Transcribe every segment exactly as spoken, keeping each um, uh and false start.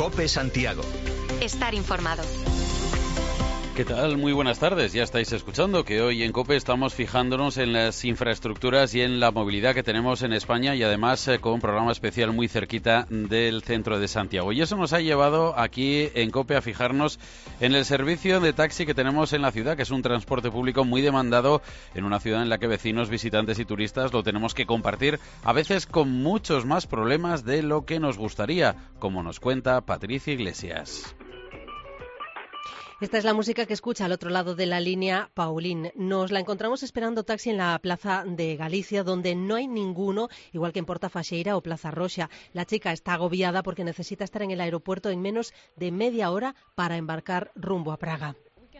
COPE Santiago. Estar informado. ¿Qué tal? Muy buenas tardes. Ya estáis escuchando que hoy en COPE estamos fijándonos en las infraestructuras y en la movilidad que tenemos en España y además eh, con un programa especial muy cerquita del centro de Santiago. Y eso nos ha llevado aquí en COPE a fijarnos en el servicio de taxi que tenemos en la ciudad, que es un transporte público muy demandado en una ciudad en la que vecinos, visitantes y turistas lo tenemos que compartir, a veces con muchos más problemas de lo que nos gustaría, como nos cuenta Patricia Iglesias. Esta es la música que escucha al otro lado de la línea Paulín. Nos la encontramos esperando taxi en la Plaza de Galicia, donde no hay ninguno, igual que en Porta Faxeira o Plaza Roxa. La chica está agobiada porque necesita estar en el aeropuerto en menos de media hora para embarcar rumbo a Praga.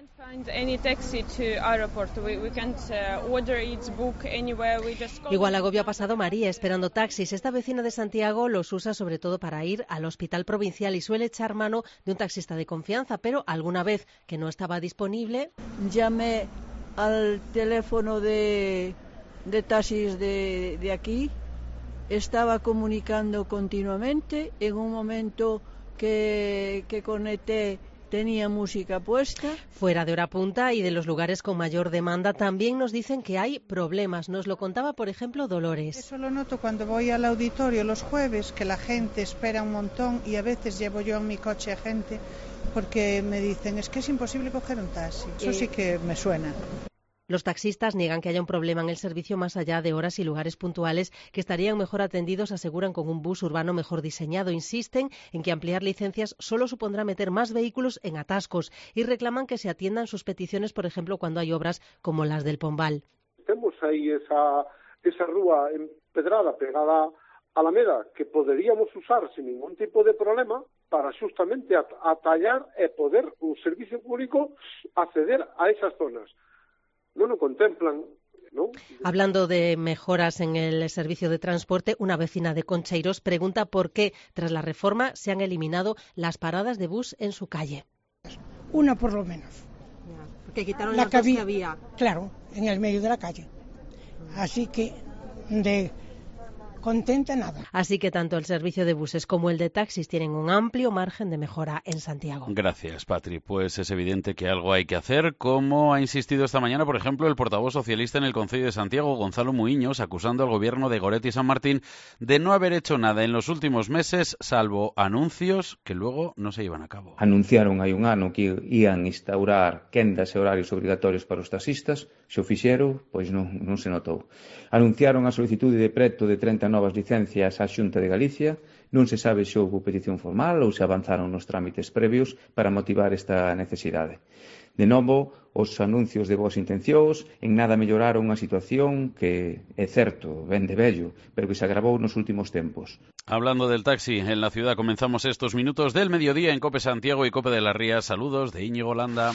Igual agobio ha pasado María esperando taxis. Esta vecina de Santiago los usa sobre todo para ir al hospital provincial y suele echar mano de un taxista de confianza, pero alguna vez que no estaba disponible, llamé al teléfono de, de taxis de, de aquí, estaba comunicando continuamente, en un momento que, que conecté tenía música puesta. Fuera de hora punta y de los lugares con mayor demanda también nos dicen que hay problemas. Nos lo contaba, por ejemplo, Dolores. Eso lo noto cuando voy al auditorio los jueves, que la gente espera un montón y a veces llevo yo en mi coche a gente porque me dicen, es que es imposible coger un taxi. Eso eh... sí que me suena. Los taxistas niegan que haya un problema en el servicio más allá de horas y lugares puntuales que estarían mejor atendidos, aseguran, con un bus urbano mejor diseñado. Insisten en que ampliar licencias solo supondrá meter más vehículos en atascos y reclaman que se atiendan sus peticiones, por ejemplo, cuando hay obras como las del Pombal. Tenemos ahí esa, esa rúa empedrada pegada a la Alameda que poderíamos usar sin ningún tipo de problema para justamente atallar e poder un servicio público acceder a esas zonas. No lo contemplan, ¿no? Hablando de mejoras en el servicio de transporte, una vecina de Concheiros pregunta por qué, tras la reforma, se han eliminado las paradas de bus en su calle. Una por lo menos. Ya, porque quitaron la las que dos había, que había. Claro, en el medio de la calle. Así que de contenta nada. Así que tanto el servicio de buses como el de taxis tienen un amplio margen de mejora en Santiago. Gracias, Patri. Pues es evidente que algo hay que hacer, como ha insistido esta mañana, por ejemplo, el portavoz socialista en el Concello de Santiago, Gonzalo Muiños, acusando al gobierno de Goretti y San Martín de no haber hecho nada en los últimos meses, salvo anuncios que luego no se llevan a cabo. Anunciaron hai un ano que ian instaurar quendas e horarios obrigatorios para os taxistas, se o fixeron, pois non, non se notou. Anunciaron a solicitude de preto de trinta novas licencias á Xunta de Galicia, non se sabe se houve petición formal ou se avanzaron nos trámites previos para motivar esta necesidade. De novo, os anuncios de boas intencións en nada melloraron a situación que, é certo, ven de vello, pero que se agravou nos últimos tempos. Hablando del taxi, en la ciudad comenzamos estos minutos del mediodía en COPE Santiago y COPE de la Ría. Saludos de Íñigo Landa.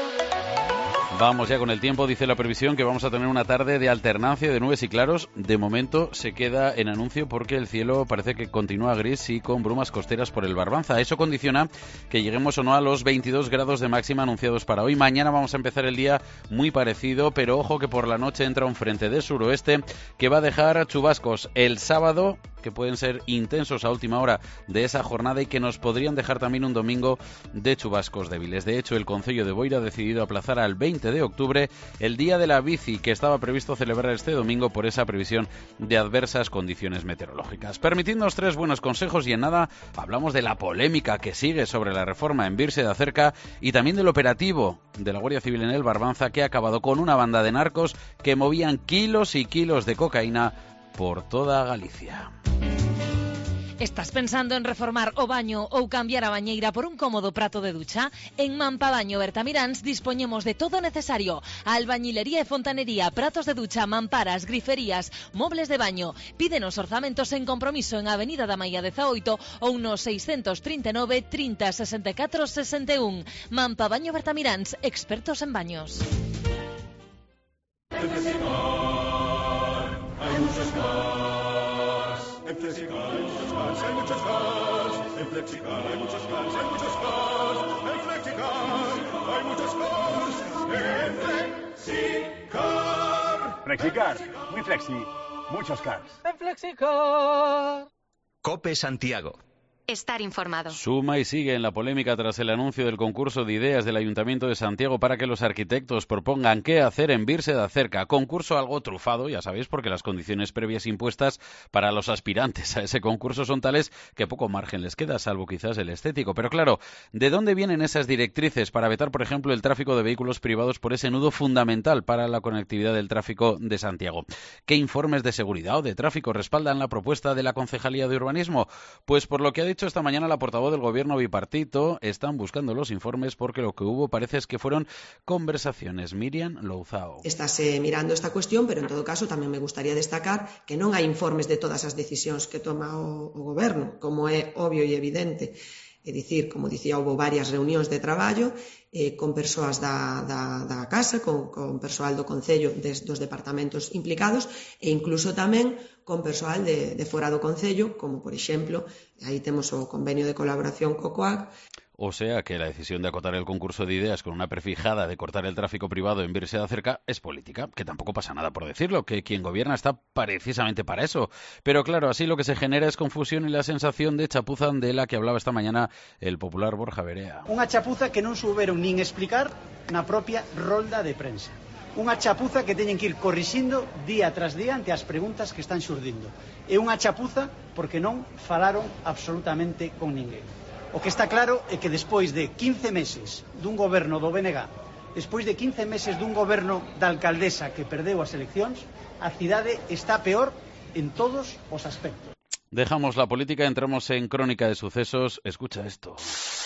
Vamos ya con el tiempo. Dice la previsión que vamos a tener una tarde de alternancia de nubes y claros. De momento se queda en anuncio porque el cielo parece que continúa gris y con brumas costeras por el Barbanza. Eso condiciona que lleguemos o no a los veintidós grados de máxima anunciados para hoy. Mañana vamos a empezar el día muy parecido, pero ojo que por la noche entra un frente de suroeste que va a dejar chubascos el sábado, que pueden ser intensos a última hora de esa jornada y que nos podrían dejar también un domingo de chubascos débiles. De hecho, el Concello de Boira ha decidido aplazar al veinte de octubre el Día de la Bici, que estaba previsto celebrar este domingo por esa previsión de adversas condiciones meteorológicas. Permitidnos tres buenos consejos y en nada hablamos de la polémica que sigue sobre la reforma en Birse de Acerca y también del operativo de la Guardia Civil en el Barbanza, que ha acabado con una banda de narcos que movían kilos y kilos de cocaína por toda Galicia. Estás pensando en reformar o baño ou cambiar a bañeira por un cómodo prato de ducha? En Mampabaño Bertamiráns dispoñemos de todo necesario: albañilería e fontanería, pratos de ducha, mamparas, griferías, mobles de baño. Pídenos orzamentos en compromiso en Avenida da Maia dezaoito ou no seiscentos trinta e nove, trinta, sesenta e catro, sesenta e un. Mampabaño Bertamiráns, expertos en baños. En Flexicar hay muchos cars. En Flexicar hay muchos cars, hay muchos cars. En Flexicar hay muchos cars, hay muchos cars. En Flexicar hay muchos cars. En Flexicar. Flexicar, muy flexi, muchos cars. En Flexicar. COPE Santiago. estar informado. Suma y sigue en la polémica tras el anuncio del concurso de ideas del Ayuntamiento de Santiago para que los arquitectos propongan qué hacer en Virse de Acerca. Concurso algo trufado, ya sabéis, porque las condiciones previas impuestas para los aspirantes a ese concurso son tales que poco margen les queda, salvo quizás el estético. Pero claro, ¿de dónde vienen esas directrices para vetar, por ejemplo, el tráfico de vehículos privados por ese nudo fundamental para la conectividad del tráfico de Santiago? ¿Qué informes de seguridad o de tráfico respaldan la propuesta de la Concejalía de Urbanismo? Pues por lo que ha dicho esta mañana la portavoz del Gobierno bipartito, están buscando los informes porque lo que hubo parece es que fueron conversaciones. Miriam Louzao. Estase mirando esta cuestión, pero en todo caso tamén me gustaría destacar que non hai informes de todas as decisións que toma o, o Goberno, como é obvio e evidente. É dicir, como dicía, houve varias reunións de traballo eh, con persoas da, da, da Casa, con, con persoal do Concello des, dos departamentos implicados e incluso tamén con persoal de, de fora do Concello, como por exemplo, aí temos o convenio de colaboración co COAC. O sea que la decisión de acotar el concurso de ideas con una prefijada de cortar el tráfico privado en Virse de Acerca es política, que tampoco pasa nada por decirlo, que quien gobierna está precisamente para eso. Pero claro, así lo que se genera es confusión y la sensación de chapuza de la que hablaba esta mañana el popular Borja Verea. Unha chapuza que non souberon nin explicar na propia rolda de prensa. Unha chapuza que teñen que ir corrixindo día tras día ante as preguntas que están xurdindo. É unha chapuza porque non falaron absolutamente con ninguén. O que está claro é que despois de quince meses dun goberno do B N G, despois de quince meses dun goberno da alcaldesa que perdeu as eleccións, a cidade está peor en todos os aspectos. Dejamos la política, entramos en crónica de sucesos. Escucha esto.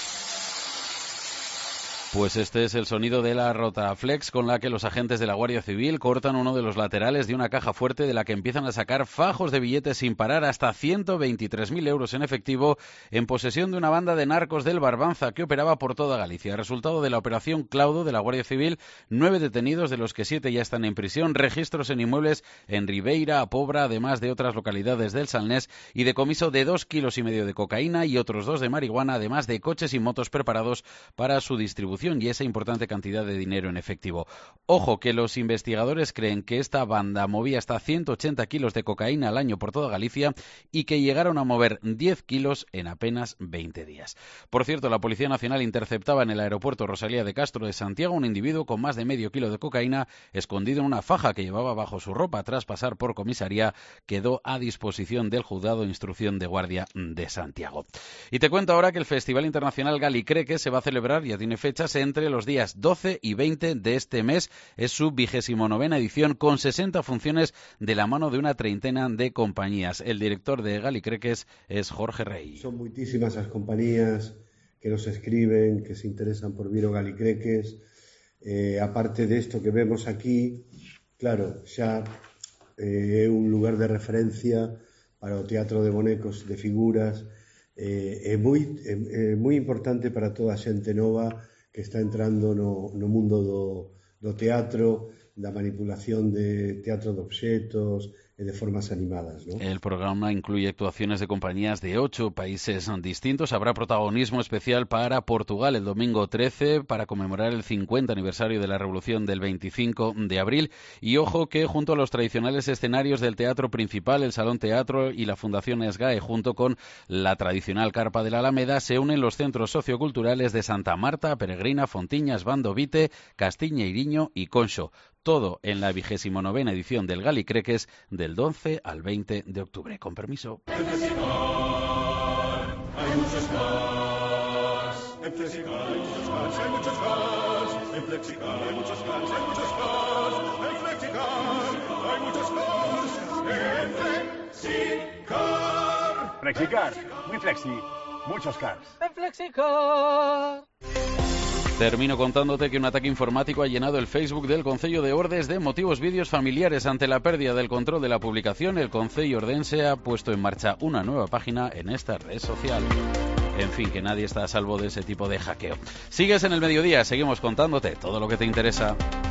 Pues este es el sonido de la Rotaflex con la que los agentes de la Guardia Civil cortan uno de los laterales de una caja fuerte de la que empiezan a sacar fajos de billetes sin parar, hasta ciento veintitrés mil euros en efectivo, en posesión de una banda de narcos del Barbanza que operaba por toda Galicia. Resultado de la operación Claudo de la Guardia Civil, nueve detenidos, de los que siete ya están en prisión, registros en inmuebles en Ribeira, Pobra, además de otras localidades del Salnés, y decomiso de dos kilos y medio de cocaína y otros dos de marihuana, además de coches y motos preparados para su distribución y esa importante cantidad de dinero en efectivo. Ojo, que los investigadores creen que esta banda movía hasta ciento ochenta kilos de cocaína al año por toda Galicia y que llegaron a mover diez kilos en apenas veinte días. Por cierto, la Policía Nacional interceptaba en el aeropuerto Rosalía de Castro de Santiago un individuo con más de medio kilo de cocaína escondido en una faja que llevaba bajo su ropa. Tras pasar por comisaría, quedó a disposición del juzgado de instrucción de Guardia de Santiago. Y te cuento ahora que el Festival Internacional Galicreques se va a celebrar, ya tiene fechas, entre los días doce y veinte de este mes. Es su vigésimo novena edición, con sesenta funciones de la mano de una treintena de compañías. El director de Galicreques es Jorge Rey. Son muchísimas las compañías que nos escriben, que se interesan por vir o Galicreques. Eh, aparte de esto que vemos aquí, claro, xa é eh, un lugar de referencia para o teatro de bonecos, de figuras. Eh, é moi, é, é moi importante para toda a xente nova que está entrando no, no mundo do, do teatro, da manipulación de teatro de obxetos e de formas animadas, ¿no? El programa incluye actuaciones de compañías de ocho países distintos. Habrá protagonismo especial para Portugal el domingo trece para conmemorar el cincuenta aniversario de la Revolución del veinticinco de abril. Y ojo que junto a los tradicionales escenarios del teatro principal, el Salón Teatro y la Fundación SGAE, junto con la tradicional Carpa de la Alameda, se unen los centros socioculturales de Santa Marta, Peregrina, Fontiñas, Bando, Vite, Castiña, Iriño y Conxo. Todo en la vigésimo novena edición del Galicreques del once al veinte de octubre. Con permiso. En Flexicar hay muchos cars. En Flexicar hay muchos cars, hay muchos cars. En Flexicar hay muchos cars, hay muchos cars. En Flexicar hay muchos cars. En Flexicar. Flexicar, muy flexi, muchos cars. En Flexicar. Termino contándote que un ataque informático ha llenado el Facebook del Concello de Ordes de emotivos vídeos familiares. Ante la pérdida del control de la publicación, el Concello ordense ha puesto en marcha una nueva página en esta red social. En fin, que nadie está a salvo de ese tipo de hackeo. Sigues en el mediodía, seguimos contándote todo lo que te interesa.